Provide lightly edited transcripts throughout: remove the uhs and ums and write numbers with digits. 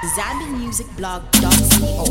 ZambianMusicBlog.co.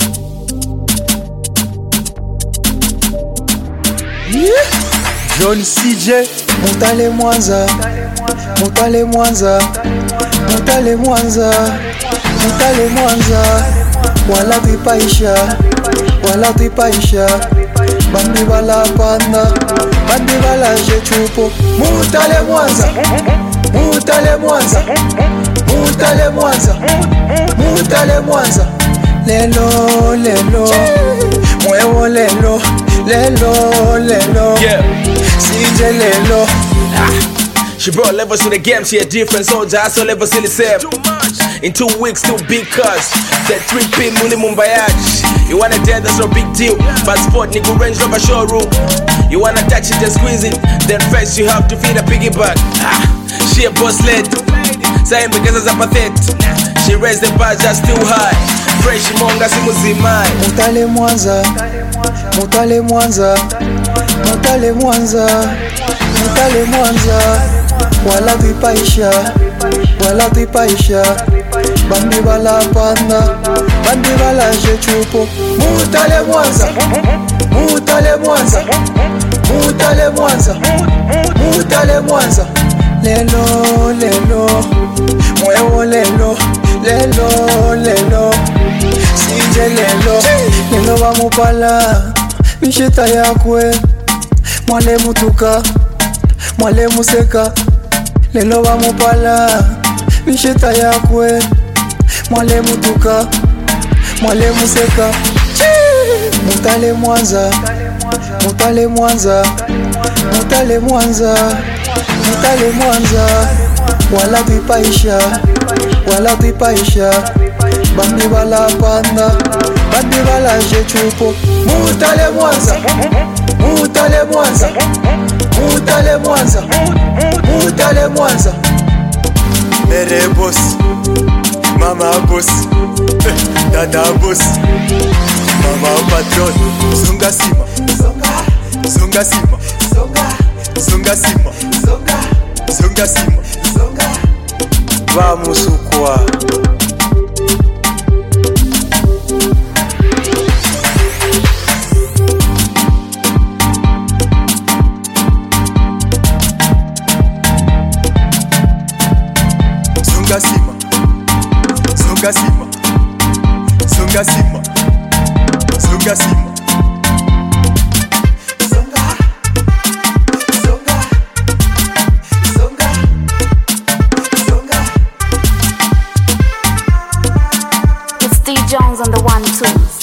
John CJ Mutale Mwanza, Mutale Mwanza, Mutale Mwanza, Mutale Mwanza. Wala tuipaisha, wala tuipaisha. Bandi bala panda, bandi bala jechupo. Mutale Mwanza, Mutale Mwanza, Mutale Mwanza, Mutale Mwanza. Lelo, lelo, mwewo lelo, lelo, lelo. Yeah. CJ lelo. She brought levels to the game, she a different soldier, I saw levels in the same. In 2 weeks, 2 big cars. That 3P Muli Mumbayaji. You wanna dance, that's no big deal. Passport, nigga, Range Rover showroom. You wanna touch it and squeeze it. Then first you have to feed a piggyback. She a boss lady. Saying because I'm pathetic. She raised the bar just too high. Fresh monga si muzimai. Mutale Mwanza, Mutale Mwanza, Mutale Mwanza, Mutale Mwanza. Wala tuipaisha, wala tuipaisha. Bandi bala panda, bandi bala jechupo. Mutale Mwanza, Mutale Mwanza, Mutale Mwanza, Mutale Mwanza. Lelo, lelo, mwewo lelo, lelo, lelo. CJ lelo, lelo bamupala, mishita yakwe. Mwale mutuka, mwale museka. Lelo bamupala, mishita yakwe. Mwale mutuka, mwale museka. Mutale Mwanza, Mutale Mwanza, Mutale Mwanza, Mutale Mwanza. Wala tuipaisha, wala tuipaisha. Bandi bala panda, bandi bala jechupo. Mutale Mwanza, Mutale Mwanza, Mutale Mwanza, Mutale Mwanza. Mere boss, mama boss, dada boss, mama patron. Zunga sima, zunga sima, zunga sima, zunga sima. Vamos ukwa. Zunga sima, zunga sima, zunga sima, zunga sima. It's D Jones on the 1-2.